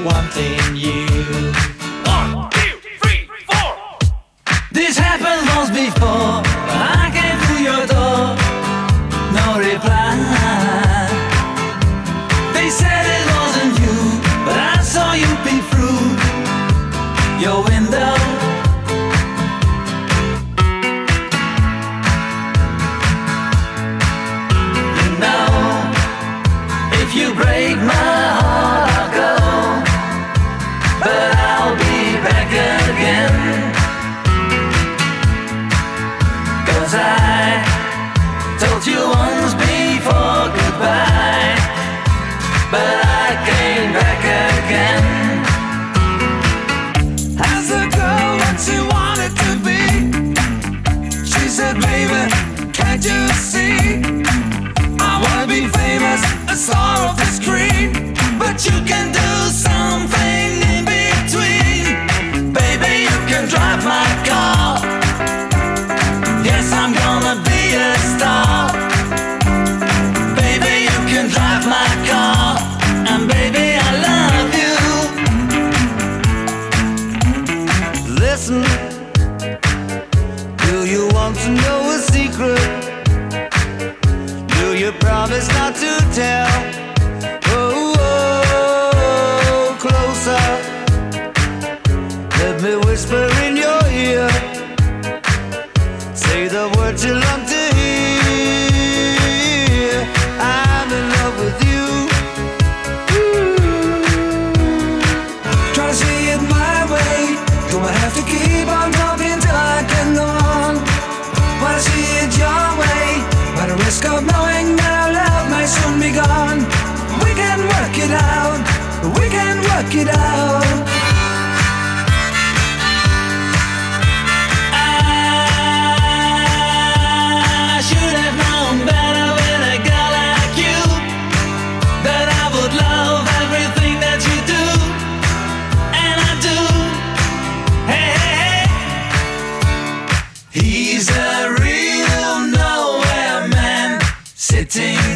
wanting you. 1, 2, 3, 4. This happened once before. I came through your door, no reply. They said it wasn't you, but I saw you peep through your window. You know, if you break my heart, I'll go, but I'll be back again. 'Cause I told you once before goodbye, but I came back again. As a girl what she wanted to be, she said, baby, can't you see? I wanna be famous, a star of the screen, but you can do something in between. Baby, you can drive my car. Yes, I'm gonna be a star. Baby, you can drive my car. And baby, I love you. Listen, do you want to know a secret? Do you promise not to tell? Oh, oh, closer. Let me whisper in your ear. Say the words you love to hear. I'm in love with you. Try to see it my way. Gonna have to keep on talking till I can go on. Wanna see it your way, by the risk of knowing that our love may soon be gone. We can work it out. We can work it out. I should have known better with a girl like you, that I would love everything that you do, and I do. Hey, hey, hey. He's a real nowhere man, sitting